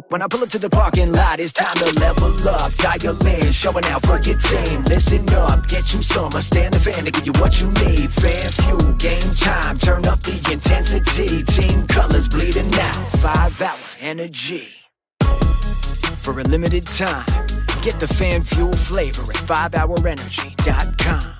When I pull up to the parking lot, it's time to level up. Dial in, showing out for your team. Listen up, get you some. Stand the fan to give you what you need. Fan fuel, game time, turn up the intensity. Team colors bleeding out, 5-hour energy. For a limited time, get the fan fuel flavor at 5hourenergy.com.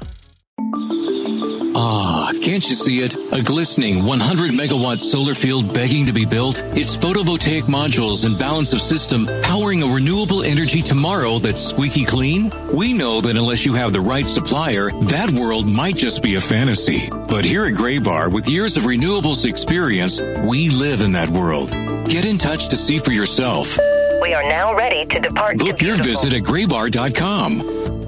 Ah, can't you see it? A glistening 100-megawatt solar field begging to be built? It's photovoltaic modules and balance of system powering a renewable energy tomorrow that's squeaky clean? We know that unless you have the right supplier, that world might just be a fantasy. But here at Graybar, with years of renewables experience, we live in that world. Get in touch to see for yourself. We are now ready to depart. Book your visit at graybar.com.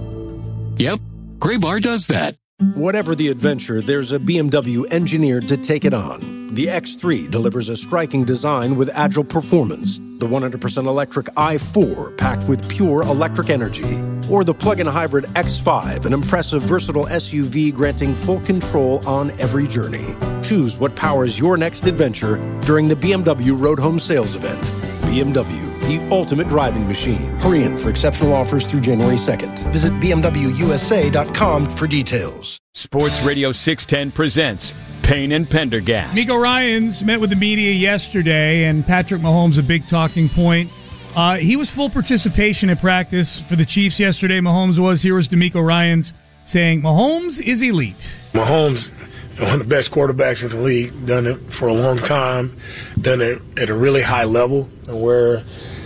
Yep, Graybar does that. Whatever the adventure, there's a BMW engineered to take it on. The X3 delivers a striking design with agile performance. The 100% electric i4 packed with pure electric energy. Or the plug-in hybrid X5, an impressive versatile SUV granting full control on every journey. Choose what powers your next adventure during the BMW Road Home Sales Event. BMW, the ultimate driving machine. Hurry in for exceptional offers through January 2nd. Visit BMWUSA.com for details. Sports Radio 610 presents Payne and Pendergast. D'Amico Ryans met with the media yesterday, and Patrick Mahomes, a big talking point. He was full participation at practice for the Chiefs yesterday. Mahomes was. Here was D'Amico Ryans saying Mahomes is elite. Mahomes, one of the best quarterbacks in the league, done it for a long time, done it at a really high level, where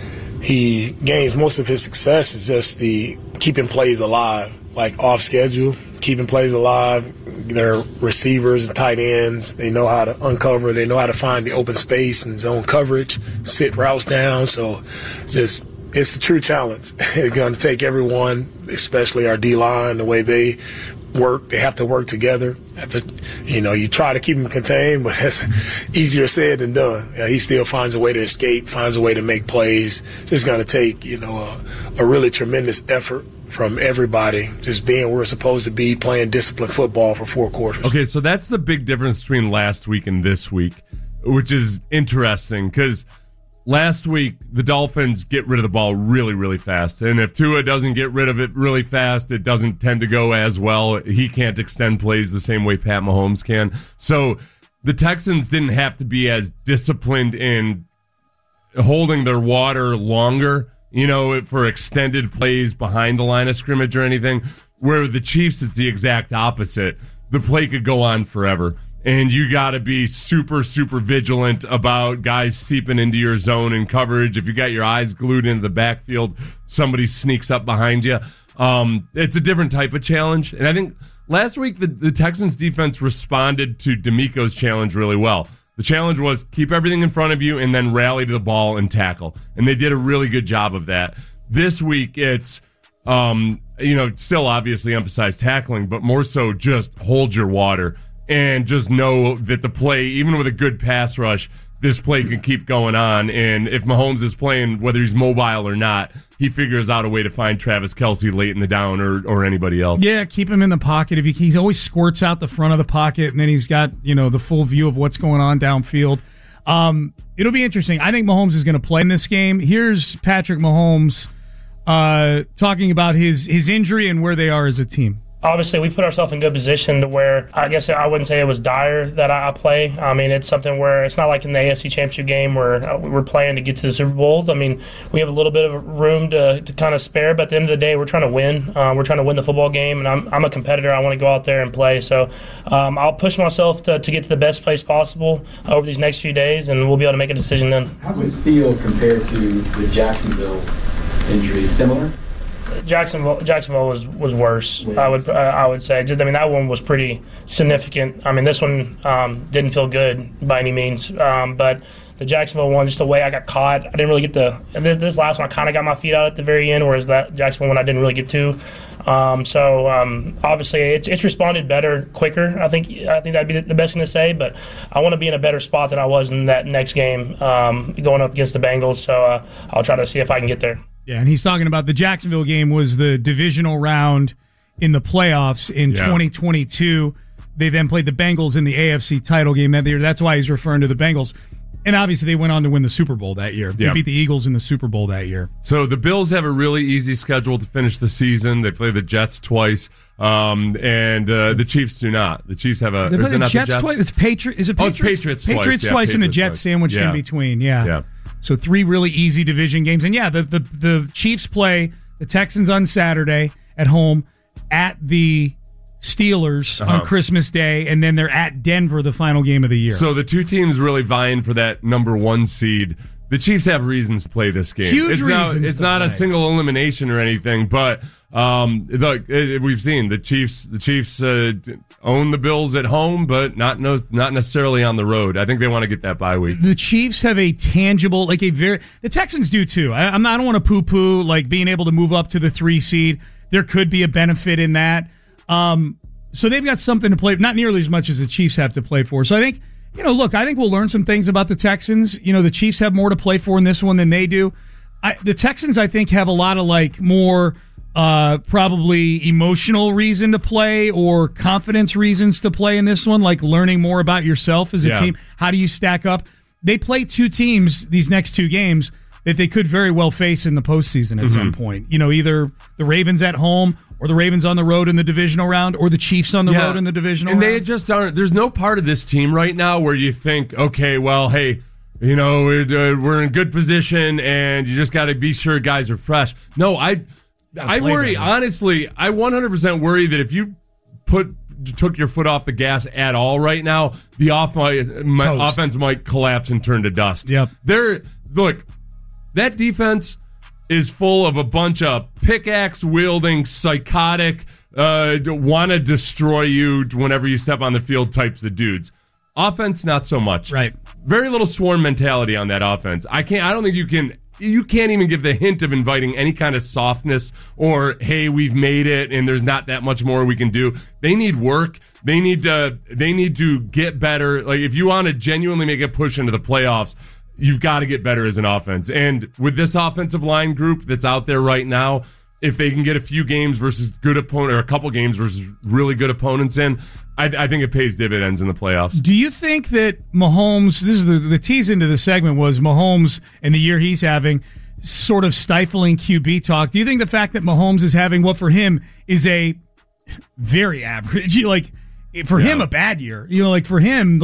he gains most of his success is just the keeping plays alive, like off schedule, keeping plays alive. Their receivers and tight ends, they know how to uncover, they know how to find the open space and zone coverage, sit routes down. So it's the true challenge. It's going to take everyone, especially our D-line, the way they work. They have to work together. You try to keep him contained, but that's easier said than done. He still finds a way to escape, finds a way to make plays. It's just going to take, a really tremendous effort from everybody, just being where we're supposed to be, playing disciplined football for 4 quarters. Okay, so that's the big difference between last week and this week, which is interesting because last week the Dolphins get rid of the ball really, really fast. And if Tua doesn't get rid of it really fast, it doesn't tend to go as well. He can't extend plays the same way Pat Mahomes can. So the Texans didn't have to be as disciplined in holding their water longer, for extended plays behind the line of scrimmage or anything. Where the Chiefs, it's the exact opposite. The play could go on forever. And you got to be super, super vigilant about guys seeping into your zone and coverage. If you got your eyes glued into the backfield, somebody sneaks up behind you. It's a different type of challenge. And I think last week the Texans defense responded to D'Amico's challenge really well. The challenge was keep everything in front of you and then rally to the ball and tackle. And they did a really good job of that. This week it's, still obviously emphasize tackling, but more so just hold your water. And just know that the play, even with a good pass rush, this play can keep going on. And if Mahomes is playing, whether he's mobile or not, he figures out a way to find Travis Kelce late in the down or anybody else. Yeah, keep him in the pocket. He always squirts out the front of the pocket, and then he's got the full view of what's going on downfield. It'll be interesting. I think Mahomes is going to play in this game. Here's Patrick Mahomes talking about his injury and where they are as a team. Obviously, we've put ourselves in good position to where I guess I wouldn't say it was dire that I play. I mean, it's something where it's not like in the AFC Championship game where we're playing to get to the Super Bowl. I mean, we have a little bit of room to kind of spare, but at the end of the day, we're trying to win. We're trying to win the football game, and I'm a competitor. I want to go out there and play. So I'll push myself to get to the best place possible over these next few days, and we'll be able to make a decision then. How does it feel compared to the Jacksonville injury? Similar? Jacksonville was worse. Yeah. I would say. I mean, that one was pretty significant. I mean, this one didn't feel good by any means. But the Jacksonville one, just the way I got caught, I didn't really get this last one, I kind of got my feet out at the very end, whereas that Jacksonville one I didn't really get to. Obviously, it's responded better, quicker. I think that'd be the best thing to say. But I want to be in a better spot than I was in that next game going up against the Bengals. So I'll try to see if I can get there. Yeah, and he's talking about the Jacksonville game was the divisional round in the playoffs in 2022. They then played the Bengals in the AFC title game that year. That's why he's referring to the Bengals. And obviously they went on to win the Super Bowl that year. They Yeah. beat the Eagles in the Super Bowl that year. So the Bills have a really easy schedule to finish the season. They play the Jets twice, and the Chiefs do not. The Chiefs have a. They Is play it the not Jets the Jets? twice. It's Patriots. Is it Patriots? Oh, it's Patriots twice. Patriots Yeah, twice and the Patriots Jets twice. sandwiched Yeah. in between. Yeah. Yeah. So 3 really easy division games. And yeah, the Chiefs play the Texans on Saturday at home, at the Steelers on Christmas Day, and then they're at Denver the final game of the year. So the two teams really vying for that number 1 seed. The Chiefs have reasons to play this game. Huge It's reasons It's to not a play. single elimination or anything, but look, we've seen the Chiefs. The Chiefs own the Bills at home, but not necessarily on the road. I think they want to get that bye week. The Chiefs have a tangible, the Texans do too. I don't want to poo-poo like being able to move up to the 3 seed. There could be a benefit in that. So they've got something to play, not nearly as much as the Chiefs have to play for. So I think, I think we'll learn some things about the Texans. The Chiefs have more to play for in this one than they do. The Texans, I think, have a lot of more probably emotional reason to play or confidence reasons to play in this one, like learning more about yourself as a team. How do you stack up? They play 2 teams, these next 2 games, that they could very well face in the postseason at some point. Either the Ravens at home or the Ravens on the road in the divisional round or the Chiefs on the road in the divisional round. And they just aren't. There's no part of this team right now where you think, okay, well, hey, we're in good position and you just got to be sure guys are fresh. No, I worry, honestly, I 100% worry that if you took your foot off the gas at all right now, the offense might collapse and turn to dust. Yep. Look, that defense is full of a bunch of pickaxe-wielding, psychotic, want to destroy you whenever you step on the field types of dudes. Offense, not so much. Right. Very little swarm mentality on that offense. I don't think you can't even give the hint of inviting any kind of softness or, hey, we've made it and there's not that much more we can do. They need work. They need to get better. Like, if you want to genuinely make a push into the playoffs, you've got to get better as an offense. And with this offensive line group that's out there right now, if they can get a few games versus good opponent or a couple games versus really good opponents in, I think it pays dividends in the playoffs. Do you think that Mahomes, this is the tease into the segment, was Mahomes and the year he's having sort of stifling QB talk? Do you think the fact that Mahomes is having what for him is a very average, for him a bad year, for him,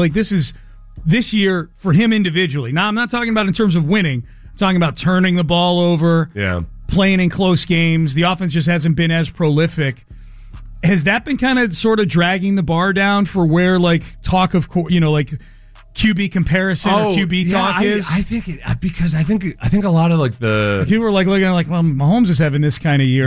this year for him individually. Now, I'm not talking about in terms of winning. I'm talking about turning the ball over, playing in close games. The offense just hasn't been as prolific. Has that been kind of sort of dragging the bar down for where talk of QB comparison or QB talk is? I think because I think a lot of the people are looking at well, Mahomes is having this kind of year.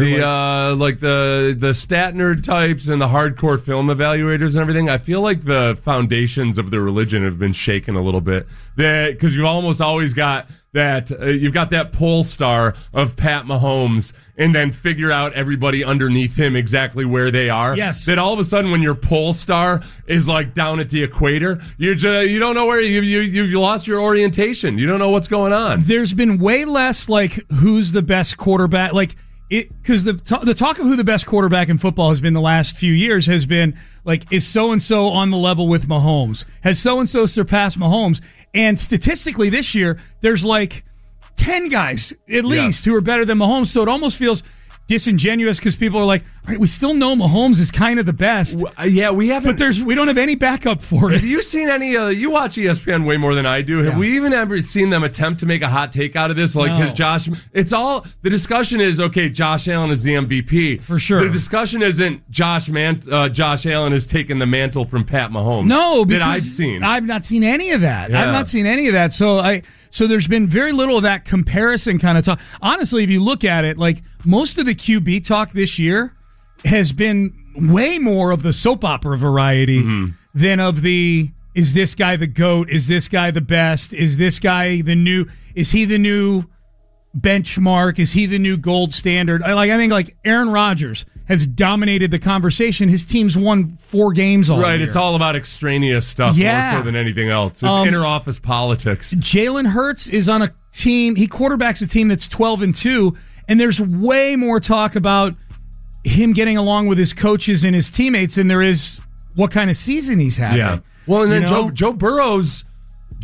The stat nerd types and the hardcore film evaluators and everything. I feel like the foundations of their religion have been shaken a little bit. Because you've almost always got that you've got that pole star of Pat Mahomes, and then figure out everybody underneath him exactly where they are. Yes. That all of a sudden, when your pole star is down at the equator, you don't know where you've lost your orientation. You don't know what's going on. There's been way less who's the best quarterback, because the talk of who the best quarterback in football has been the last few years has been is so and so on the level with Mahomes? Has so and so surpassed Mahomes? And statistically this year, there's 10 guys at least who are better than Mahomes. So it almost feels disingenuous because people are all right, we still know Mahomes is kind of the best. We haven't. But we don't have any backup for it. Have you seen any? You watch ESPN way more than I do. Have we even ever seen them attempt to make a hot take out of this? Has Josh? It's all the discussion is okay. Josh Allen is the MVP for sure. The discussion isn't Josh Allen has taken the mantle from Pat Mahomes. No, because that I've seen. I've not seen any of that. Yeah. I've not seen any of that. So there's been very little of that comparison kind of talk. Honestly, if you look at it, most of the QB talk this year has been way more of the soap opera variety than of the, is this guy the GOAT? Is this guy the best? Is this guy is he the new benchmark? Is he the new gold standard? I think Aaron Rodgers has dominated the conversation. His team's won 4 games all Right, year. it's all about extraneous stuff more so than anything else. It's inter-office politics. Jalen Hurts is on a team, he quarterbacks a team that's 12-2, and there's way more talk about him getting along with his coaches and his teammates than there is what kind of season he's having. Yeah. Well, and then Joe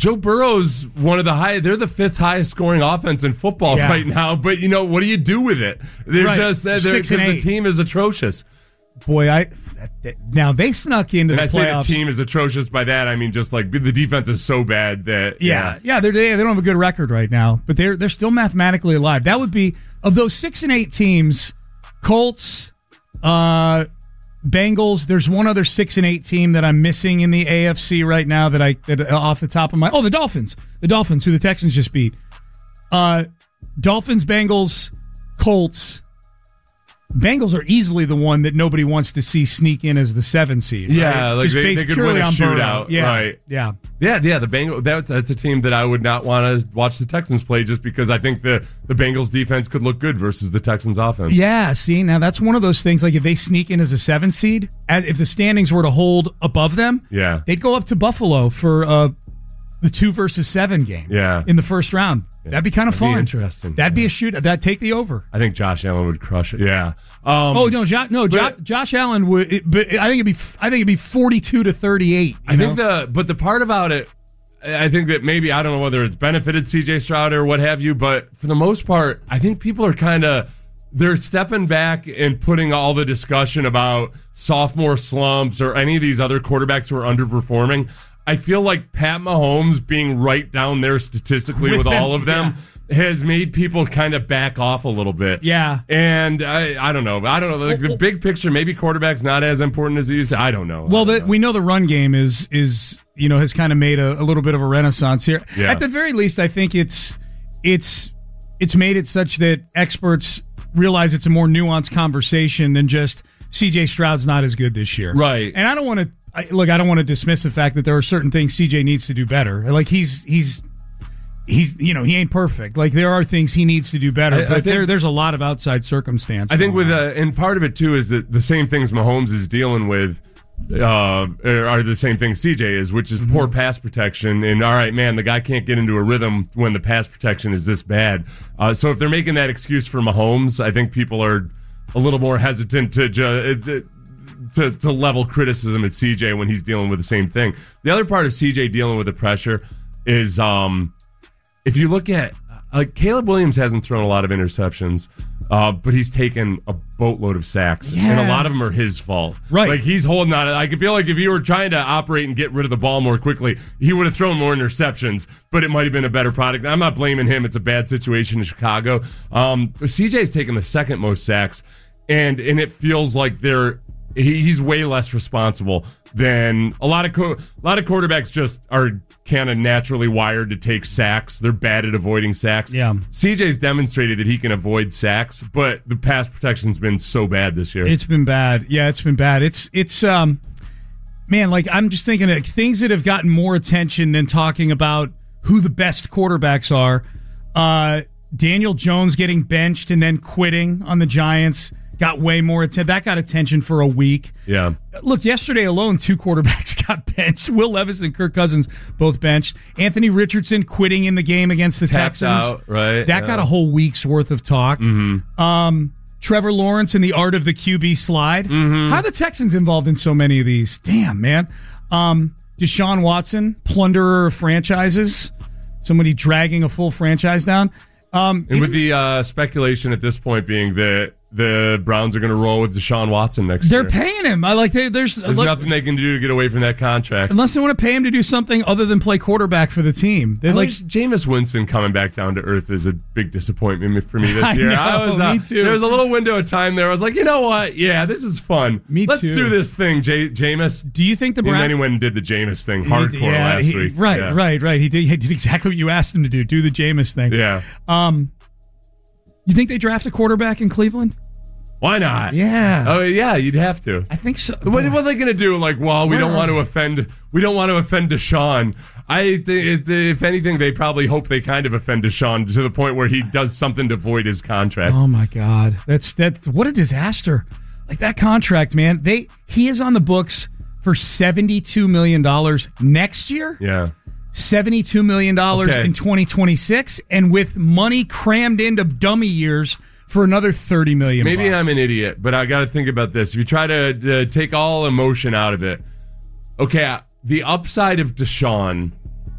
Joe Burrow's one of they're the 5th highest scoring offense in football right now, but what do you do with it? They're just, the team is atrocious. Boy, now they snuck into the playoffs. And I say the team is atrocious by that, I mean just like the defense is so bad that they don't have a good record right now, but they're still mathematically alive. That would be, of those 6-8 teams, Colts, Bengals. There's one other 6-8 team that I'm missing in the AFC right now that off the top of my the Dolphins. The Dolphins, who the Texans just beat. Dolphins, Bengals, Colts. Bengals are easily the one that nobody wants to see sneak in as the 7 seed. Right? Yeah, like they could win a shootout. Yeah, right. Yeah. The Bengals. That's a team that I would not want to watch the Texans play, just because I think the Bengals defense could look good versus the Texans offense. Yeah. See, now that's one of those things. Like if they sneak in as a 7 seed, if the standings were to hold above them, they'd go up to Buffalo for the 2 versus 7 game. Yeah. In the first round. Yeah. That'd be kind of fun. Interesting. That'd be a shoot. That'd take the over. I think Josh Allen would crush it. Yeah. Josh Allen would. But I think it'd be 42-38. I think the part about it, I think that maybe, I don't know whether it's benefited C.J. Stroud or what have you, but for the most part, I think people are they're stepping back and putting all the discussion about sophomore slumps or any of these other quarterbacks who are underperforming. I feel like Pat Mahomes being right down there statistically with all of them has made people kind of back off a little bit. Yeah. And I don't know. Like the big picture, maybe quarterback's not as important as it used to. I don't know. Well, we know the run game is has kind of made a little bit of a renaissance here. Yeah. At the very least, I think it's made it such that experts realize it's a more nuanced conversation than just CJ Stroud's not as good this year. Right. And I don't want to dismiss the fact that there are certain things CJ needs to do better. Like he ain't perfect. Like there are things he needs to do better, but there's a lot of outside circumstance. I think and part of it too is that the same things Mahomes is dealing with are the same things CJ is, which is poor pass protection. And all right, man, the guy can't get into a rhythm when the pass protection is this bad. So if they're making that excuse for Mahomes, I think people are a little more hesitant to level criticism at CJ when he's dealing with the same thing. The other part of CJ dealing with the pressure is if you look at Caleb Williams hasn't thrown a lot of interceptions, but he's taken a boatload of sacks, and a lot of them are his fault. Right, like he's holding on. I feel like if he were trying to operate and get rid of the ball more quickly, he would have thrown more interceptions. But it might have been a better product. I'm not blaming him. It's a bad situation in Chicago. CJ's taken the second most sacks, and it feels like he's way less responsible than a lot of quarterbacks just are kind of naturally wired to take sacks. They're bad at avoiding sacks. Yeah. CJ's demonstrated that he can avoid sacks, but the pass protection's been so bad this year. It's been bad. Yeah, it's been bad. It's man, like I'm just thinking of things that have gotten more attention than talking about who the best quarterbacks are. Daniel Jones getting benched and then quitting on the Giants got way more attention. That got attention for a week. Yeah. Look, yesterday alone, 2 quarterbacks got benched. Will Levis and Kirk Cousins both benched. Anthony Richardson quitting in the game against the Texans. Out, right? That got a whole week's worth of talk. Mm-hmm. Trevor Lawrence and the art of the QB slide. Mm-hmm. How are the Texans involved in so many of these? Damn, man. Deshaun Watson, plunderer of franchises. Somebody dragging a full franchise down. And with the speculation at this point being that the Browns are going to roll with Deshaun Watson next year. They're paying him. There's nothing they can do to get away from that contract. Unless they want to pay him to do something other than play quarterback for the team. Jameis Winston coming back down to earth is a big disappointment for me this year. Me too. There was a little window of time there. I was like, you know what? Yeah, this is fun. Let's do this thing, Jameis. Do you think the Browns... And then he went and did the Jameis thing hardcore last week. Right. He did exactly what you asked him to do. Do the Jameis thing. Yeah. You think they draft a quarterback in Cleveland? Why not? Yeah. Oh, yeah. You'd have to. I think so. What are they going to do? Like, well, we don't want to offend Deshaun. If anything, they probably hope they kind of offend Deshaun to the point where he does something to void his contract. Oh my God, that's what a disaster! Like that contract, man. He is on the books for $72 million next year. Yeah. $72 million in 2026, and with money crammed into dummy years for another $30 million. Maybe I'm an idiot, but I got to think about this. If you try to take all emotion out of it, okay, the upside of Deshaun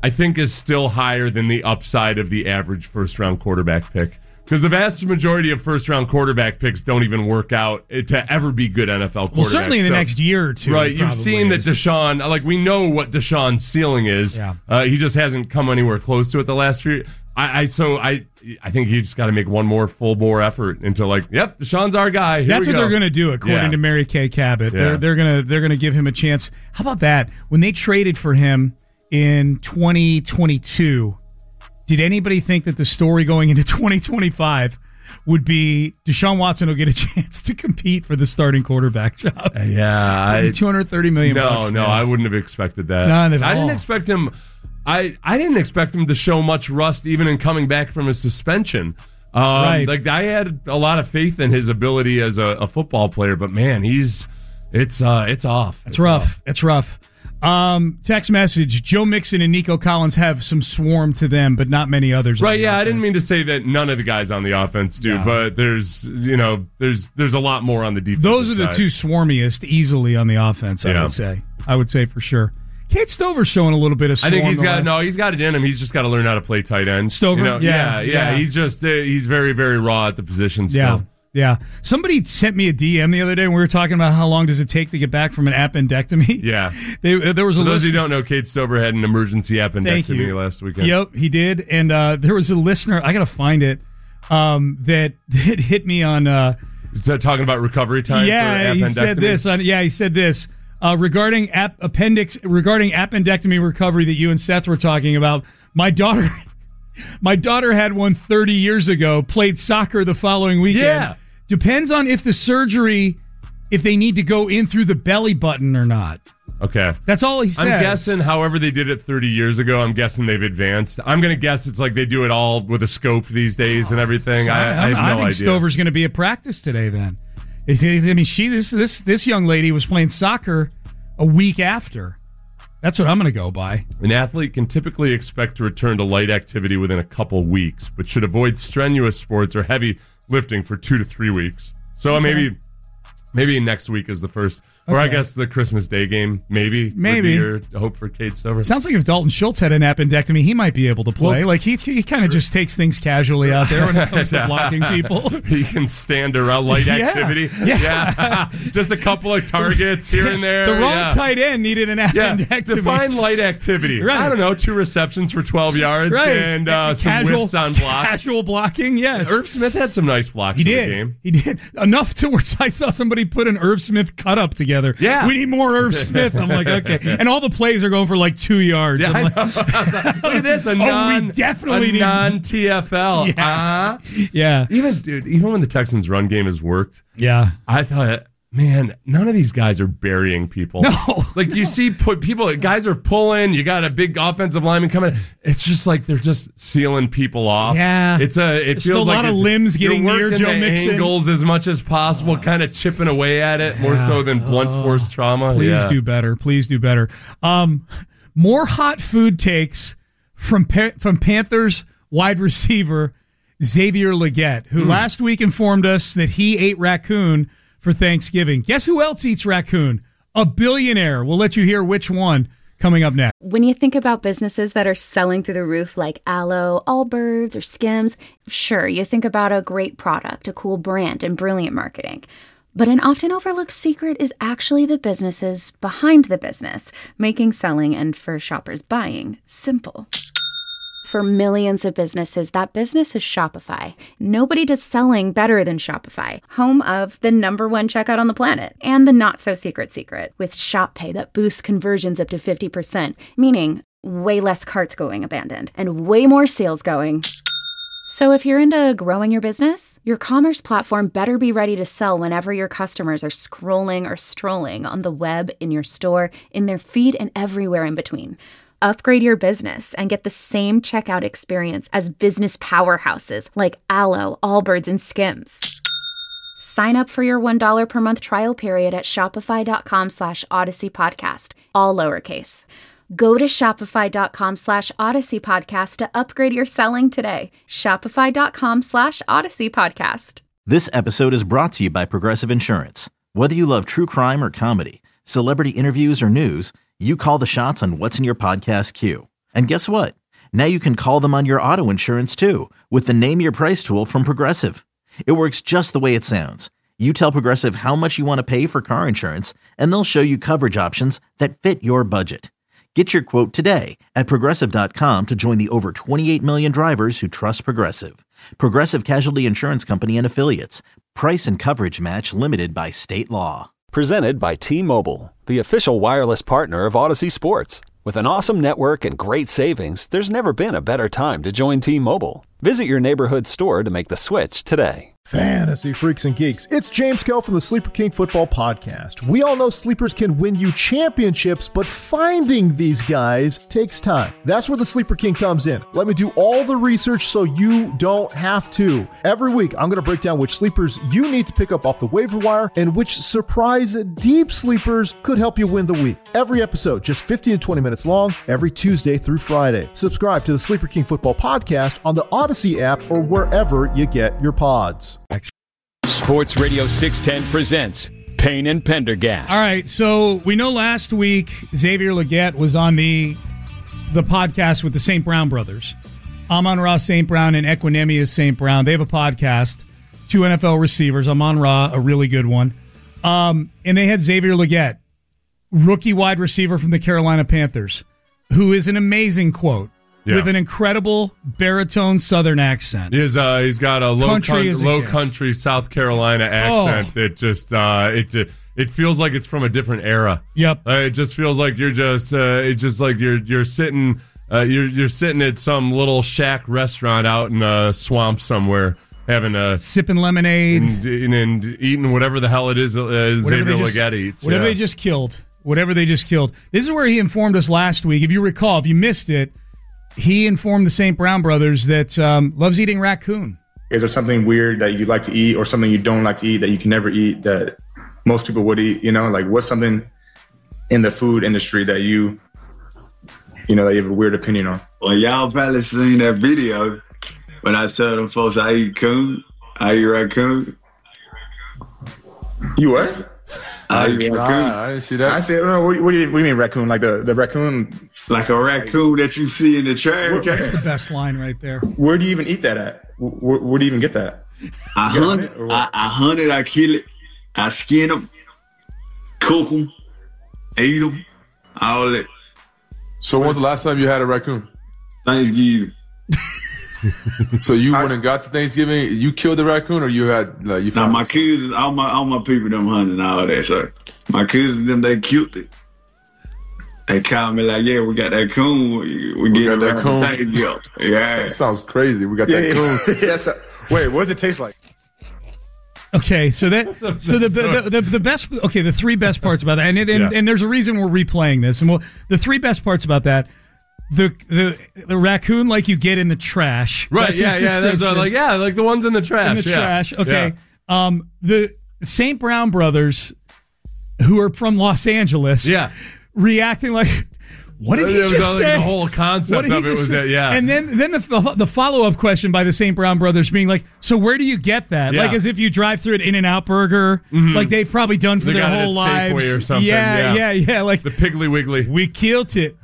I think is still higher than the upside of the average first-round quarterback pick. Because the vast majority of first-round quarterback picks don't even work out to ever be good NFL quarterbacks. Well, certainly in the next year or two. Right, you've seen that Deshaun, like we know what Deshaun's ceiling is. Yeah. He just hasn't come anywhere close to it the last few years. I think he just got to make one more full-bore effort into yep, Deshaun's our guy. That's what they're going to do, according to Mary Kay Cabot. Yeah. They're going to give him a chance. How about that? When they traded for him in 2022, did anybody think that the story going into 2025 would be Deshaun Watson will get a chance to compete for the starting quarterback job? Yeah, $230 million. No, I wouldn't have expected that. Not at all. I didn't expect him. I didn't expect him to show much rust even in coming back from his suspension. Right. I had a lot of faith in his ability as a football player, but man, it's off. It's rough. It's rough. Text message: Joe Mixon and Nico Collins have some swarm to them, but not many others. Right? Yeah, I didn't mean to say that none of the guys on the offense do, but there's a lot more on the defense. Those are the two swarmiest easily on the offense. I would say for sure. Kate Stover's showing a little bit of swarm. I think he's got it in him. He's just got to learn how to play tight end. Stover, yeah. He's very, very raw at the position still. Yeah. Somebody sent me a DM the other day when we were talking about how long does it take to get back from an appendectomy. Yeah. There was a For those who don't know, Kate Stover had an emergency appendectomy last weekend. Yep, he did. And there was a listener, I got to find it, that hit me on... Is that talking about recovery time for appendectomy? He said this. Regarding appendectomy recovery that you and Seth were talking about, my daughter had one 30 years ago, played soccer the following weekend. Yeah. Depends on if the surgery, if they need to go in through the belly button or not. Okay. That's all he says. I'm guessing, however they did it 30 years ago, I'm guessing they've advanced. I'm going to guess it's like they do it all with a scope these days and everything. I have no idea. I think Stover's going to be at practice today then. I mean, this young lady was playing soccer a week after. That's what I'm going to go by. An athlete can typically expect to return to light activity within a couple weeks, but should avoid strenuous sports or heavy lifting for 2 to 3 weeks. So maybe next week is the first. Or I guess the Christmas Day game, maybe. Would be your hope for Kate Stover. Sounds like if Dalton Schultz had an appendectomy, he might be able to play. Well, he kind of just takes things casually out there when it comes to blocking people. He can stand around light activity. Yeah. Just a couple of targets here and there. The wrong tight end needed an appendectomy. Define light activity. Right. I don't know, 2 receptions for 12 yards and some whiffs on blocks. Casual blocking, yes. Irv Smith had some nice blocks in the game. He did. Enough to where I saw somebody put an Irv Smith cut up together. Yeah. We need more Irv Smith. I'm like, okay. And all the plays are going for 2 yards. Yeah, I'm like, look at this. Non-TFL. Yeah. Even when the Texans' run game has worked, I thought, man, none of these guys are burying people. No. You see guys are pulling, you got a big offensive lineman coming. It's just they're just sealing people off. Yeah. It feels still a lot of limbs getting near Joe Mixon. Angles as much as possible, kind of chipping away at it more so than blunt force trauma. Please do better. Please do better. More hot food takes from Panthers wide receiver Xavier Legette, who last week informed us that he ate raccoon for Thanksgiving. Guess who else eats raccoon? A billionaire. We'll let you hear which one coming up next. When you think about businesses that are selling through the roof like Aloe, Allbirds, or Skims, sure, you think about a great product, a cool brand, and brilliant marketing. But an often overlooked secret is actually the businesses behind the business, making selling and for shoppers buying simple. For millions of businesses, that business is Shopify. Nobody does selling better than Shopify, home of the #1 checkout on the planet and the not-so-secret secret with Shop Pay that boosts conversions up to 50%, meaning way less carts going abandoned and way more sales going. So if you're into growing your business, your commerce platform better be ready to sell whenever your customers are scrolling or strolling on the web, in your store, in their feed, and everywhere in between. Upgrade your business and get the same checkout experience as business powerhouses like Aloe, Allbirds, and Skims. Sign up for your $1 per month trial period at shopify.com/Odyssey Podcast, all lowercase. Go to shopify.com/Odyssey Podcast to upgrade your selling today. Shopify.com/Odyssey Podcast. This episode is brought to you by Progressive Insurance. Whether you love true crime or comedy, celebrity interviews or news, you call the shots on what's in your podcast queue. And guess what? Now you can call them on your auto insurance too with the Name Your Price tool from Progressive. It works just the way it sounds. You tell Progressive how much you want to pay for car insurance, and they'll show you coverage options that fit your budget. Get your quote today at Progressive.com to join the over 28 million drivers who trust Progressive. Progressive Casualty Insurance Company and Affiliates. Price and coverage match limited by state law. Presented by T-Mobile, the official wireless partner of Odyssey Sports. With an awesome network and great savings, there's never been a better time to join T-Mobile. Visit your neighborhood store to make the switch today. Fantasy freaks and geeks, it's James Kell from the Sleeper King Football Podcast. We all know sleepers can win you championships, but finding these guys takes time. That's where the Sleeper King comes in. Let me do all the research so you don't have to. Every week, I'm going to break down which sleepers you need to pick up off the waiver wire and which surprise deep sleepers could help you win the week. Every episode, just 15 to 20 minutes long, every Tuesday through Friday. Subscribe to the Sleeper King Football Podcast on the Odyssey app or wherever you get your pods. Sports Radio 610 presents Payne and Pendergast. All right, so we know last week Xavier Legette was on the podcast with the St. Brown brothers. Amon-Ra St. Brown and Equinemius St. Brown. They have a podcast, 2 NFL receivers. Amon-Ra, a really good one. And they had Xavier Legette, rookie wide receiver from the Carolina Panthers, who is an amazing quote. Yeah. With an incredible baritone Southern accent. He's got a low country South Carolina accent that just it feels like it's from a different era. Yep. It just feels like you're just you're sitting at some little shack restaurant out in a swamp somewhere, having a sipping lemonade and eating whatever the hell it is Xavier Legette eats. Whatever they just killed. This is where he informed us last week. If you recall, if you missed it, he informed the St. Brown brothers that loves eating raccoon. Is there something weird that you like to eat or something you don't like to eat that you can never eat that most people would eat? Like what's something in the food industry that you have a weird opinion on? Well, y'all probably seen that video when I tell them folks I eat raccoon. You what? I didn't see that. I said, what do you mean raccoon? Like the raccoon? Like a raccoon that you see in the trash. That's the best line right there. Where do you even eat that at? Where do you even get that? I hunt it, I kill it, I skin them, cook them, eat them, all that. So when's the last time you had a raccoon? Thanksgiving. So you went and got to Thanksgiving, you killed the raccoon, or you had you found my cousins, all my people them hunting all that, so my cousins them they killed it. They called me like, yeah, we got that coon. We get that coon. Yeah, that sounds crazy. We got that coon. Yeah, so, wait, what does it taste like? Okay, so the best. Okay, the three best parts about that, and there's a reason we're replaying this, and the three best parts about that. The raccoon like you get in the trash. Right, there's like the ones in the trash. In the trash, okay. Yeah. The St. Brown brothers, who are from Los Angeles, reacting like, what did he just say? The whole concept of it was that, And then the follow-up question by the St. Brown brothers being like, so where do you get that? Yeah. Like as if you drive through an In-N-Out burger, like they've probably done for their whole lives. Safeway or something. Yeah, like the Piggly Wiggly. We killed it.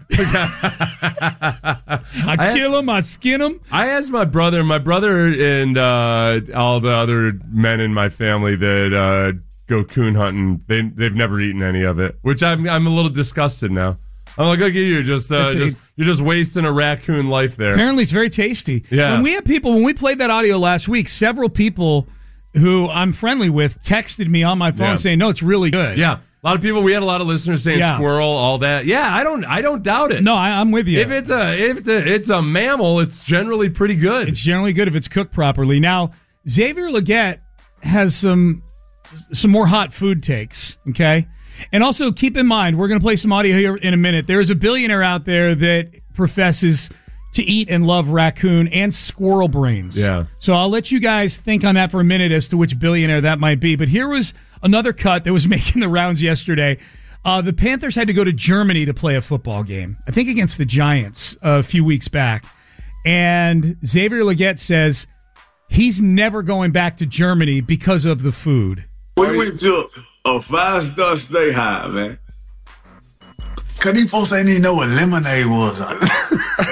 I kill him, I skin him. I asked my brother and all the other men in my family that go coon hunting. They've never eaten any of it, which I'm a little disgusted now. I'm like, look at you, you're just wasting a raccoon life there. Apparently, it's very tasty. Yeah. When we played that audio last week, several people who I'm friendly with texted me on my phone saying, no, it's really good. Yeah. A lot of people, we had a lot of listeners saying squirrel, all that. Yeah, I don't doubt it. No, I'm with you. If it's a mammal, it's generally pretty good. It's generally good if it's cooked properly. Now, Xavier Legette has some more hot food takes, okay? And also keep in mind, we're going to play some audio here in a minute. There is a billionaire out there that professes to eat and love raccoon and squirrel brains. Yeah. So I'll let you guys think on that for a minute as to which billionaire that might be. But here was another cut that was making the rounds yesterday. The Panthers had to go to Germany to play a football game, I think against the Giants a few weeks back. And Xavier Legette says he's never going back to Germany because of the food. We went to a 5-star steakhouse, man. Cause these folks ain't even know what lemonade was.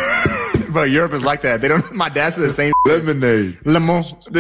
But Europe is like that. They don't. My dad said the same. Lemonade. Lemon.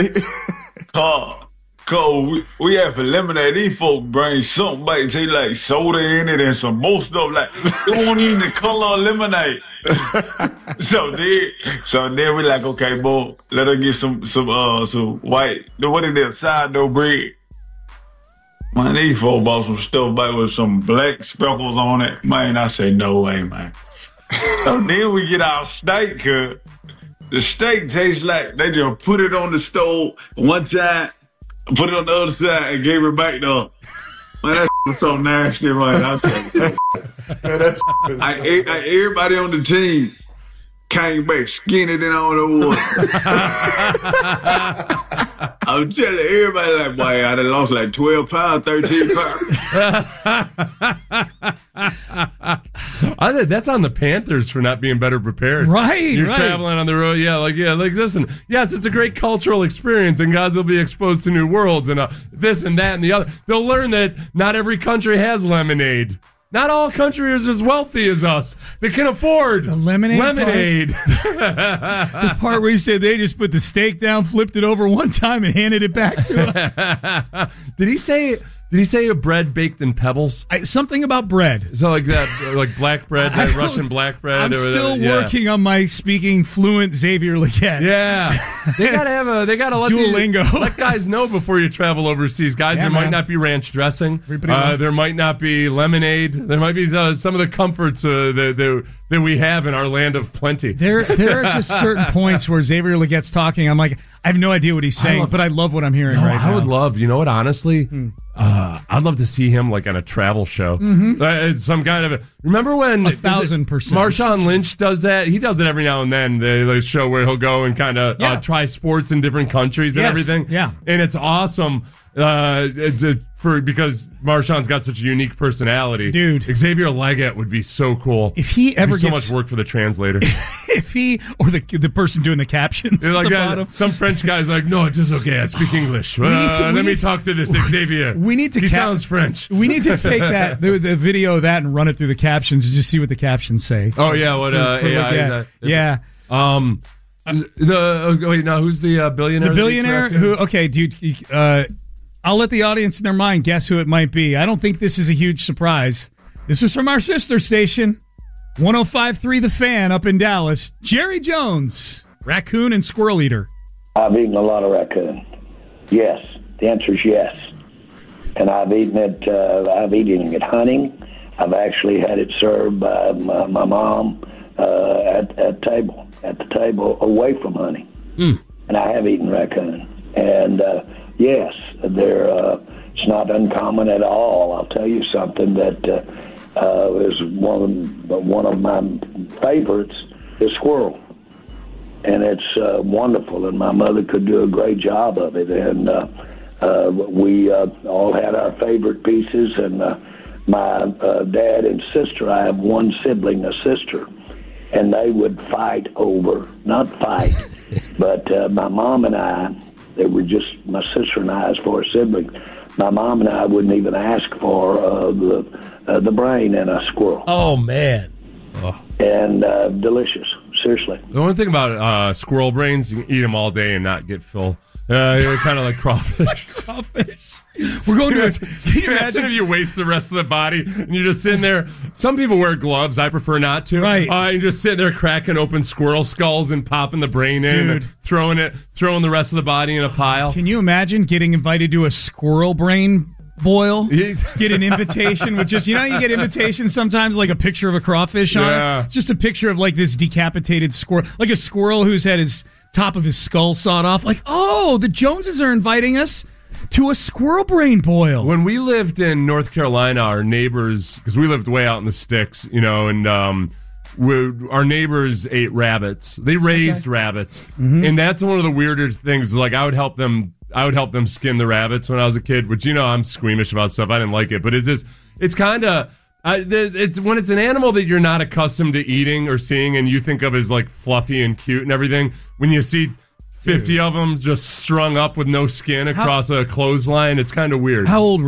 Cause we have for lemonade, these folks bring something back, say like soda in it and some more stuff like they won't even the color of lemonade. so then we like, okay, boy, let us get some white, what is that, sourdough bread? Man, these folks bought some stuff back with some black speckles on it. Man, I say no way, man. So then we get our steak, cause the steak tastes like they just put it on the stove one time, put it on the other side, and gave it back though. Man, that was so nasty, man. Everybody on the team came back skinny than all the water. I'm telling everybody, like, boy, I done lost like 12 pounds, 13 pounds. That's on the Panthers for not being better prepared. Right, You're traveling on the road. Like, listen, yes, it's a great cultural experience, and guys will be exposed to new worlds and this and that and the other. They'll learn that not every country has lemonade. Not all countries are as wealthy as us. They can afford the lemonade. The part where you said they just put the steak down, flipped it over one time, and handed it back to us. Did he say a bread baked in pebbles? Something about bread. So like that, like black bread, that Russian black bread. I'm still working on my speaking fluent Xavier Legette. Yeah, they gotta let Duolingo. Let guys know before you travel overseas, guys. There might not be ranch dressing. There might not be lemonade. There might be some of the comforts that we have in our land of plenty. There are just certain points where Xavier Legette's talking. I'm like, I have no idea what he's saying, but I love what I'm hearing right now. I would love, you know what, honestly, I'd love to see him like on a travel show. Some kind of remember when 1,000%. Marshawn Lynch does that? He does it every now and then. The show where he'll go and kind of try sports in different countries and everything. Yeah. And it's awesome. Because Marshawn's got such a unique personality. Dude. Xavier Legette would be so cool. If he ever gets so much work for the translator. If he, or the person doing the captions at the bottom. Some French guy's like, no, it's just okay, I speak English. Let me talk to this Xavier. He sounds French. We need to take that, the video of that and run it through the captions and just see what the captions say. Oh, yeah, what AI is that? Yeah. Wait, now who's the billionaire? The billionaire who, okay, dude, I'll let the audience in their mind guess who it might be. I don't think this is a huge surprise. This is from our sister station, 105.3 The Fan up in Dallas. Jerry Jones, raccoon and squirrel eater. I've eaten a lot of raccoon. Yes. The answer is yes. And I've eaten it hunting. I've actually had it served by my mom at the table away from hunting. And I have eaten raccoon. And yes, it's not uncommon at all. I'll tell you something that is one of my favorites is squirrel, and it's wonderful. And my mother could do a great job of it. And we all had our favorite pieces. And my dad and sister, I have one sibling, a sister, and they would fight over, not fight, but my mom and I. They were just my sister and I as far as siblings. My mom and I wouldn't even ask for the brain in a squirrel. Oh, man. And delicious, seriously. The only thing about squirrel brains, you can eat them all day and not get full. You're kind of like crawfish. Crawfish. We're going to. Can you imagine if you waste the rest of the body and you're just sitting there? Some people wear gloves. I prefer not to. Right. You're just sitting there cracking open squirrel skulls and popping the brain in and throwing the rest of the body in a pile. Can you imagine getting invited to a squirrel brain boil? Get an invitation with just, you get invitations sometimes like a picture of a crawfish on it. It's just a picture of like this decapitated squirrel, like a squirrel who's had his top of his skull sawed off. Like, oh, the Joneses are inviting us to a squirrel brain boil. When we lived in North Carolina, our neighbors, because we lived way out in the sticks, and our neighbors ate rabbits. They raised rabbits, and that's one of the weirder things. Like I would help them skin the rabbits when I was a kid, which I'm squeamish about stuff. I didn't like it, but it's kind of. It's when it's an animal that you're not accustomed to eating or seeing, and you think of as like fluffy and cute and everything. When you see 50 of them just strung up with no skin across a clothesline, it's kind of weird. How old were you?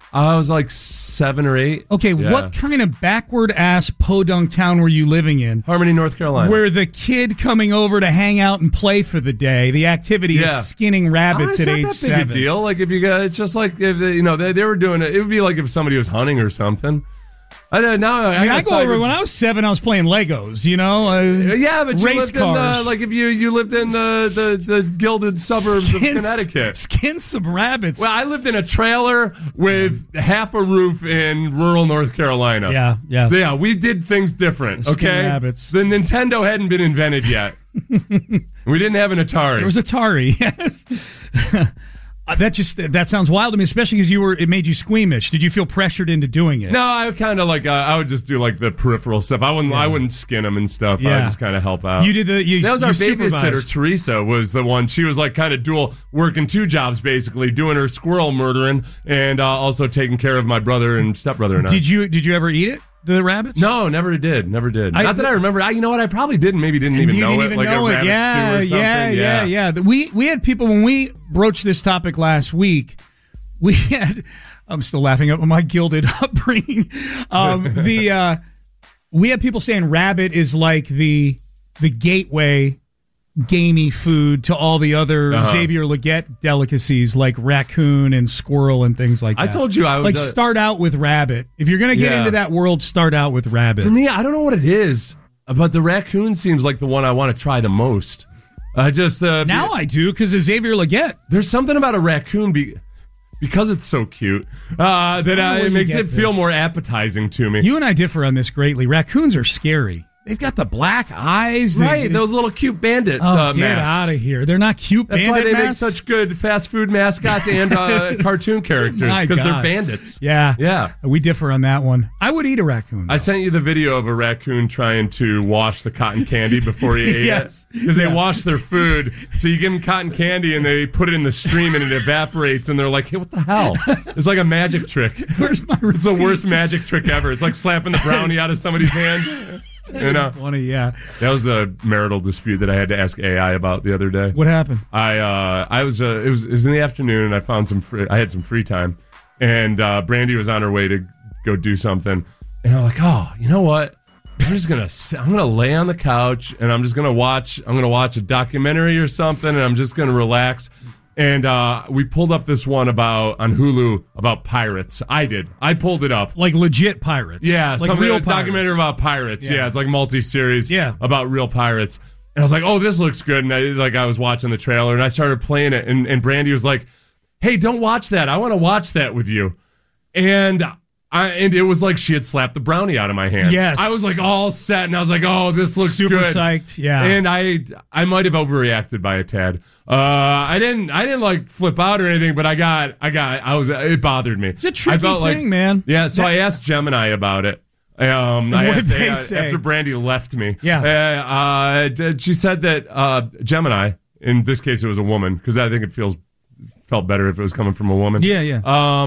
I was like 7 or 8. Okay, Yeah. what kind of backward-ass podunk town were you living in? Harmony, North Carolina. Where the kid coming over to hang out and play for the day, the activity is skinning rabbits at age 7. It's not that big a deal. Like, if you guys, it's just like, if they, they were doing it, it would be like if somebody was hunting or something. I don't know. I go over, when I was 7, I was playing Legos, Yeah, but you race lived cars. if you lived in the gilded suburbs of Connecticut. Skin some rabbits. Well, I lived in a trailer with half a roof in rural North Carolina. Yeah, we did things different, okay? Rabbits. The Nintendo hadn't been invented yet. We didn't have an Atari. There was Atari, yes. That sounds wild to me, especially because it made you squeamish. Did you feel pressured into doing it? No, I kind of like I would just do like the peripheral stuff. I wouldn't skin them and stuff. I would just kind of help out. You did that was our babysitter. supervised. Teresa was the one. She was like kind of dual working 2 jobs basically, doing her squirrel murdering and also taking care of my brother and stepbrother and I. Did you ever eat it? The rabbits? No, never did. Not that I remember. You know what? I probably didn't. Maybe didn't even know it. Like a rabbit stew or something. Yeah. We had people, when we broached this topic last week, we had, I'm still laughing at my gilded upbringing. We had people saying rabbit is like the gateway gamey food to all the other Xavier Legette delicacies like raccoon and squirrel and things like that. I told you I would start out with rabbit. If you're going to get into that world, start out with rabbit. For me, I don't know what it is, but the raccoon seems like the one I want to try the most. I just now I do because of Xavier Legette. There's something about a raccoon because it's so cute that it makes it feel more appetizing to me. You and I differ on this greatly. Raccoons are scary. They've got the black eyes. Right, those little cute bandit masks. Get masks. out of here. They're not cute That's bandit why they masks. make such good fast food mascots and cartoon characters, My because they're God. bandits. Yeah. We differ on that one. I would eat a raccoon, though. I sent you the video of a raccoon trying to wash the cotton candy before he ate Yes. it. Because they wash their food. So you give them cotton candy and they put it in the stream and it evaporates and they're like, hey, what the hell? It's like a magic trick. Where's my receipt? It's the worst magic trick ever. It's like slapping the brownie out of somebody's hand. That's funny, yeah. That was the marital dispute that I had to ask AI about the other day. What happened? I was it was in the afternoon and I found I had some free time and Brandy was on her way to go do something and I'm like, oh, you know what? I'm gonna lay on the couch and I'm gonna watch a documentary or something and I'm just gonna relax. And we pulled up this one on Hulu about pirates. I pulled it up. Like legit pirates. Yeah, like some real real documentary about pirates. Yeah, it's like multi-series about real pirates. And I was like, oh, this looks good. And I was watching the trailer and I started playing it. And Brandy was like, hey, don't watch that. I want to watch that with you. And it was like she had slapped the brownie out of my hand. Yes. I was like all set and I was like, oh, this looks super good. psyched. Yeah. And I might have overreacted by a tad. I didn't like flip out or anything, but it bothered me. It's a tricky thing, man. Yeah. So I asked Gemini about it. What did they say? After Brandy left me. Yeah. She said that Gemini, in this case it was a woman, because I think it felt better if it was coming from a woman. Yeah.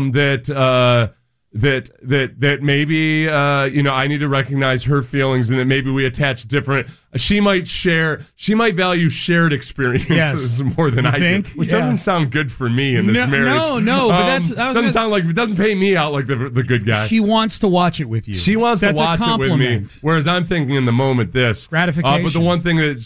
That maybe I need to recognize her feelings and that maybe we attach different. She might value shared experiences more than I do, which doesn't sound good for me in this marriage. No, but it doesn't paint me out like the good guy. She wants to watch it with you. She wants to watch it with me, whereas I'm thinking in the moment this gratification. But the one thing that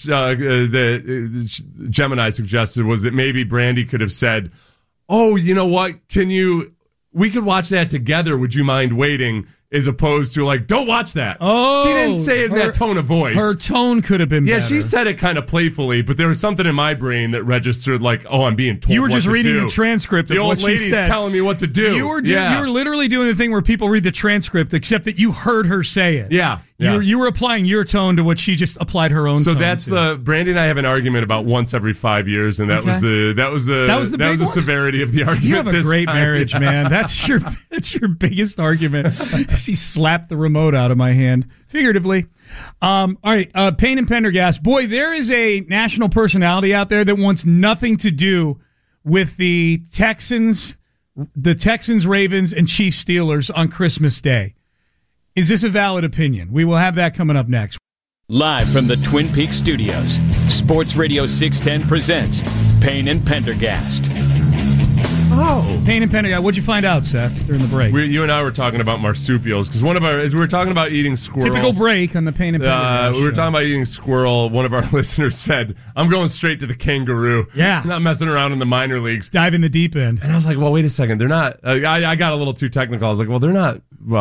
Gemini suggested was that maybe Brandy could have said, "Oh, you know what? We could watch that together. Would you mind waiting?" As opposed to like, don't watch that. Oh, she didn't say it in that tone of voice. Her tone could have been better. Yeah, she said it kind of playfully, but there was something in my brain that registered like, oh, I'm being told. You were just reading the transcript of what she said. The old lady's telling me what to do. You were literally doing the thing where people read the transcript, except that you heard her say it. Yeah. You were applying your tone to what she just applied her own. So tone that's to. Brandy and I have an argument about once every 5 years, and that was the severity of the argument. You have a great marriage, man. That's your biggest argument. She slapped the remote out of my hand, figuratively. All right, Payne and Pendergast. Boy, there is a national personality out there that wants nothing to do with the Texans, Ravens, and Chiefs Steelers on Christmas Day. Is this a valid opinion? We will have that coming up next. Live from the Twin Peaks studios, Sports Radio 610 presents Payne and Pendergast. Oh. Payne and Pendergast. What'd you find out, Seth, during the break? You and I were talking about marsupials because as we were talking about eating squirrel. Typical break on the Payne and Pendergast we were talking about eating squirrel. One of our listeners said, I'm going straight to the kangaroo. Yeah. I'm not messing around in the minor leagues. Dive in the deep end. And I was like, well, wait a second. They're not. I got a little too technical. I was like, well, they're not.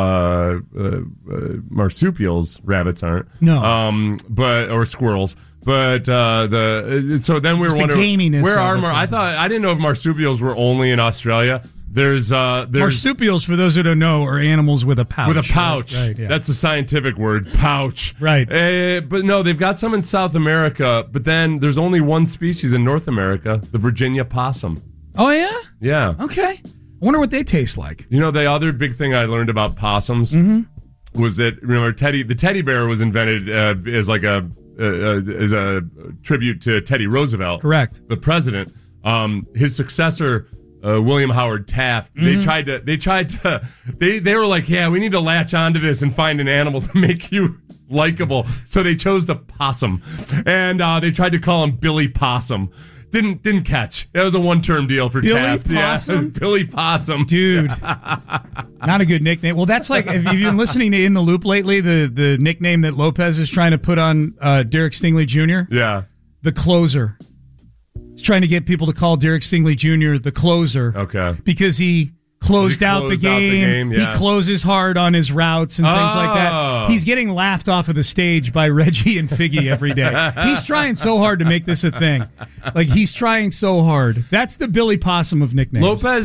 Marsupials. Rabbits aren't. No. Or squirrels. But so then we were wondering where are I didn't know if marsupials were only in Australia. There's marsupials, for those who don't know, are animals with a pouch. With a pouch. Right, yeah. That's the scientific word, pouch. Right. But no, they've got some in South America, but then there's only one species in North America, the Virginia possum. Oh, yeah? Yeah. Okay. I wonder what they taste like. You know, the other big thing I learned about possums was that, remember, the teddy bear was invented as a tribute to Teddy Roosevelt. Correct. The president. His successor, William Howard Taft, they were like, yeah, we need to latch onto this and find an animal to make you likable. So they chose the possum. And they tried to call him Billy Possum. Didn't catch. That was a one-term deal for Taft. Possum? Yeah, Billy Possum. Dude. Not a good nickname. Well, that's like, if you've been listening to In the Loop lately, the nickname that Lopez is trying to put on Derek Stingley Jr. Yeah. The closer. He's trying to get people to call Derek Stingley Jr. the closer. Okay. Because he closed out the game. Yeah. He closes hard on his routes and things like that. He's getting laughed off of the stage by Reggie and Figgy every day. He's trying so hard to make this a thing. Like, he's trying so hard. That's the Billy Possum of nicknames.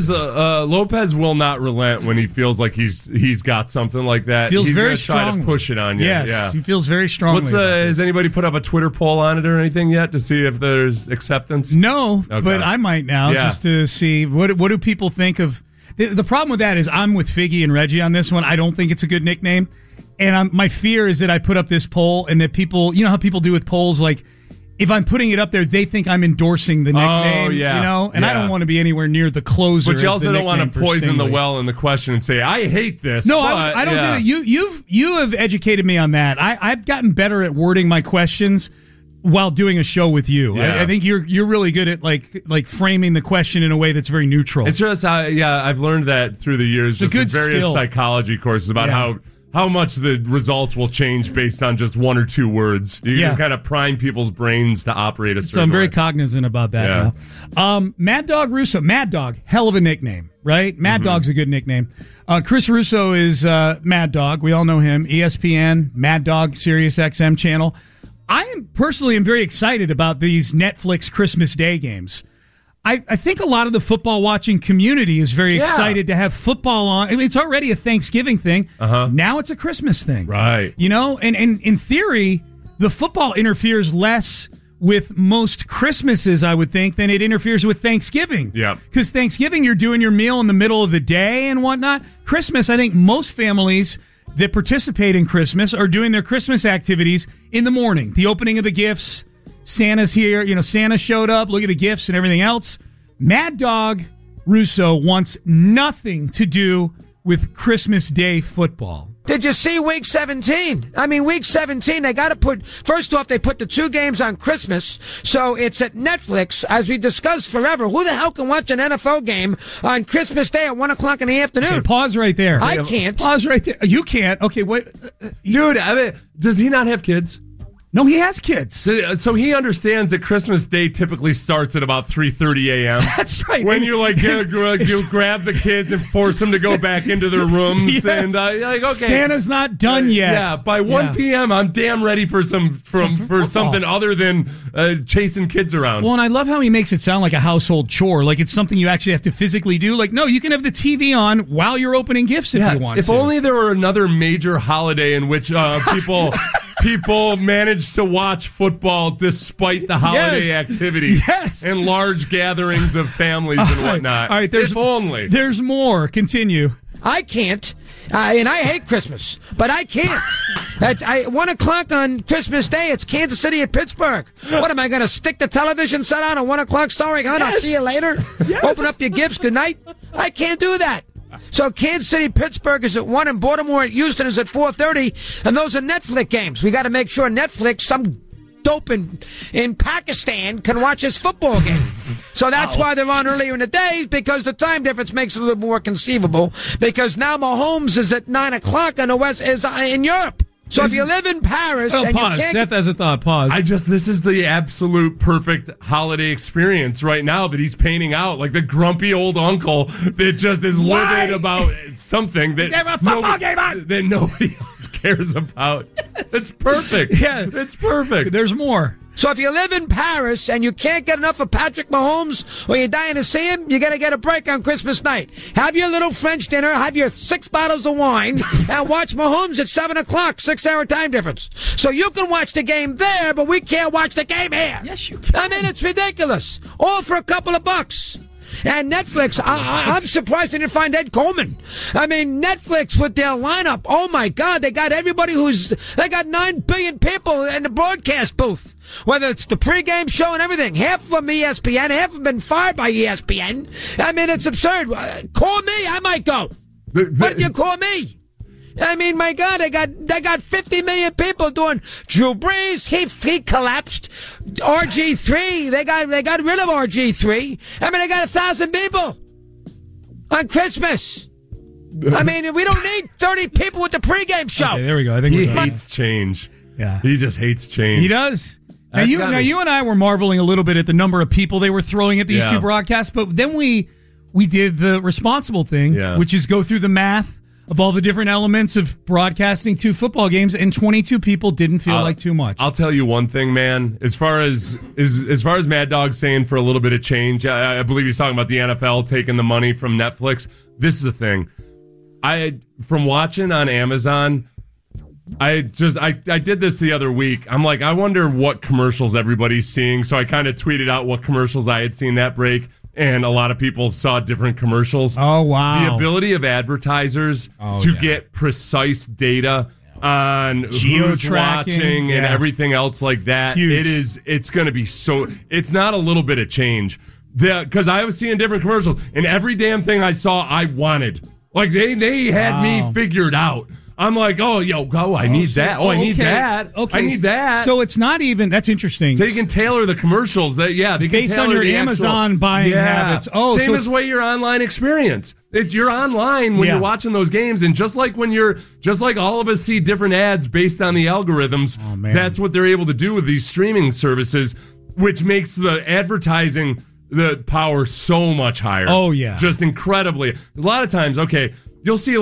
Lopez will not relent when he feels like he's got something like that. Feels he's very gonna strong. try to push it on you. Yes, yeah. he feels very strongly. Has anybody put up a Twitter poll on it or anything yet to see if there's acceptance? No, Okay. but I might now just to see what do people think of. The problem with that is I'm with Figgy and Reggie on this one. I don't think it's a good nickname. And my fear is that I put up this poll and that people, you know how people do with polls, like if I'm putting it up there, they think I'm endorsing the nickname. Oh, yeah. You know? And I don't want to be anywhere near the closer. But you also don't want to poison the Stingley. well in the question and say, I hate this. No, but, I don't yeah. do that. You have educated me on that. I've gotten better at wording my questions while doing a show with you. Yeah. I think you're really good at like framing the question in a way that's very neutral. It's just, I've learned that through the years, It's a just in good various skill. psychology courses about how much the results will change based on just one or two words. You just kind of prime people's brains to operate a certain So I'm very way. cognizant about that now. Mad Dog Russo. Mad Dog, hell of a nickname, right? Mad Dog's a good nickname. Chris Russo is Mad Dog. We all know him. ESPN, Mad Dog, Sirius XM channel. I am very excited about these Netflix Christmas Day games. I think a lot of the football watching community is very excited to have football on. I mean, it's already a Thanksgiving thing. Now it's a Christmas thing. Right. You know, and in theory, the football interferes less with most Christmases, I would think, than it interferes with Thanksgiving. Yeah. Because Thanksgiving, you're doing your meal in the middle of the day and whatnot. Christmas, I think most families that participate in Christmas are doing their Christmas activities in the morning. The opening of the gifts, Santa's here, Santa showed up, look at the gifts and everything else. Mad Dog Russo wants nothing to do with Christmas Day football. Did you see Week 17? I mean, Week 17, they got to put, first off, they put the two games on Christmas, so it's at Netflix, as we discussed forever. Who the hell can watch an NFL game on Christmas Day at 1 o'clock in the afternoon? Okay, pause right there. I can't. Pause right there. You can't. Okay, what? Dude, I mean, does he not have kids? No, he has kids. So he understands that Christmas Day typically starts at about 3:30 a.m. That's right. When you you grab the kids and force them to go back into their rooms, Yes. and okay, Santa's not done yet. Yeah, by 1 p.m. I'm damn ready for something other than chasing kids around. Well, and I love how he makes it sound like a household chore, like it's something you actually have to physically do. Like, no, you can have the TV on while you're opening gifts if you want. If to. only there were another major holiday in which people manage to watch football despite the holiday activities and large gatherings of families and whatnot. All right, there's more. Continue. I can't, and I hate Christmas, but I can't. At 1 o'clock on Christmas Day, it's Kansas City at Pittsburgh. What, am I going to stick the television set on at 1 o'clock starring Hunt? I'll see you later. Open up your gifts. Good night. I can't do that. So Kansas City, Pittsburgh is at 1, and Baltimore at Houston is at 4:30, and those are Netflix games. We got to make sure Netflix, some dope in Pakistan can watch this football game. So that's why they're on earlier in the day, because the time difference makes it a little more conceivable. Because now Mahomes is at 9 o'clock on the West, is in Europe. So if you live in Paris and pause. you can't... Seth has a thought. Pause. This is the absolute perfect holiday experience right now that he's painting out, like the grumpy old uncle that just is livid about something that nobody else cares about. It's perfect. Yeah, it's perfect. There's more. So if you live in Paris and you can't get enough of Patrick Mahomes or you're dying to see him, you got to get a break on Christmas night. Have your little French dinner, have your 6 bottles of wine, and watch Mahomes at 7 o'clock, 6-hour time difference. So you can watch the game there, but we can't watch the game here. Yes, you can. I mean, it's ridiculous. All for a couple of bucks. And Netflix, I'm surprised they didn't find Ed Coleman. I mean, Netflix with their lineup, oh my God, they got everybody they got 9 billion people in the broadcast booth. Whether it's the pregame show and everything. Half of them ESPN, half of them been fired by ESPN. I mean, it's absurd. Call me, I might go. Why do you call me? I mean, my God, they got 50 million people doing Drew Brees. He collapsed. RG3, they got rid of RG3. I mean, they got 1,000 people on Christmas. I mean, we don't need 30 people with the pregame show. Okay, there we go. I think he hates change. Yeah, he just hates change. He does. Now you and I were marveling a little bit at the number of people they were throwing at these two broadcasts, but then we did the responsible thing, which is go through the math of all the different elements of broadcasting 2 football games, and 22 people didn't feel like too much. I'll tell you one thing, man. As far as Mad Dog saying for a little bit of change, I believe he's talking about the NFL taking the money from Netflix. This is the thing. From watching on Amazon, I did this the other week. I'm like, I wonder what commercials everybody's seeing. So I kind of tweeted out what commercials I had seen that break. And a lot of people saw different commercials. Oh, wow. The ability of advertisers to get precise data on who's watching and everything else like that. Huge. It's going to be it's not a little bit of change. Because I was seeing different commercials, and every damn thing I saw, I wanted. Like, they had me figured out. I'm like, I need that. I need that. Okay. I need that. So it's not even, that's interesting. So you can tailor the commercials. They can based tailor on your Amazon buying habits. Oh, same as way your online experience. You're online when you're watching those games, and just like all of us see different ads based on the algorithms, that's what they're able to do with these streaming services, which makes the advertising the power so much higher. Oh yeah, just incredibly. A lot of times, you'll see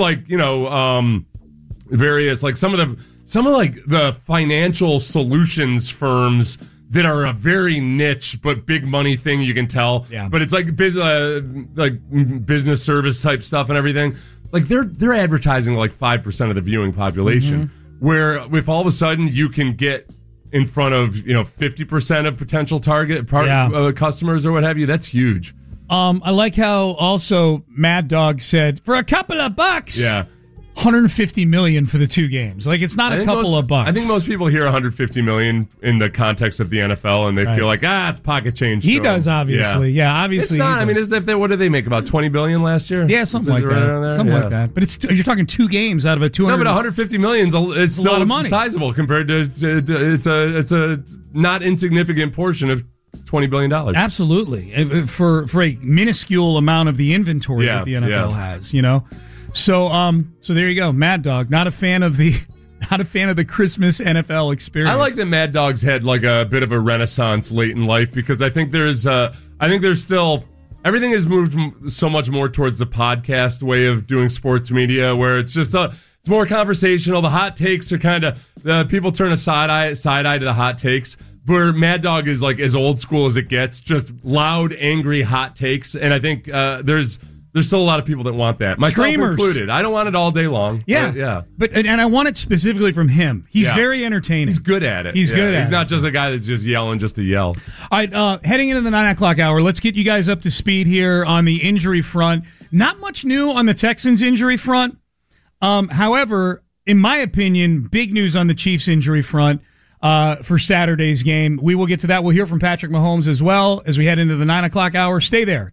various some of the financial solutions firms that are a very niche but big money thing, you can tell. Yeah. But it's like business service type stuff and everything. Like they're advertising 5% of the viewing population. Mm-hmm. Where if all of a sudden you can get in front of 50% of potential target customers or what have you, that's huge. I like how also Mad Dog said for a couple of bucks. Yeah. $150 million for the 2 games. Like, it's not a couple of bucks. I think most people hear $150 million in the context of the NFL, and they feel like, it's pocket change. He does, obviously. Yeah, obviously. It's not. I mean, what did they make? About $20 billion last year? Yeah, something like that. Something like that. But you're talking 2 games out of a 200. No, but $150 million is still a lot of money. Sizable compared to it's a not insignificant portion of $20 billion. Absolutely. For a minuscule amount of the inventory that the NFL has, So there you go, Mad Dog. Not a fan of the Christmas NFL experience. I like that Mad Dog's had a bit of a renaissance late in life, because I think there's still everything has moved so much more towards the podcast way of doing sports media, where it's just it's more conversational. The hot takes are kind of people turn a side eye to the hot takes. Where Mad Dog is as old school as it gets, just loud, angry, hot takes, and I think there's still a lot of people that want that, myself included. I don't want it all day long. Yeah. But I want it specifically from him. He's very entertaining. He's good at it. He's not just a guy that's just yelling just to yell. All right, heading into the 9 o'clock hour, let's get you guys up to speed here on the injury front. Not much new on the Texans injury front. However, in my opinion, big news on the Chiefs injury front for Saturday's game. We will get to that. We'll hear from Patrick Mahomes as well as we head into the 9 o'clock hour. Stay there.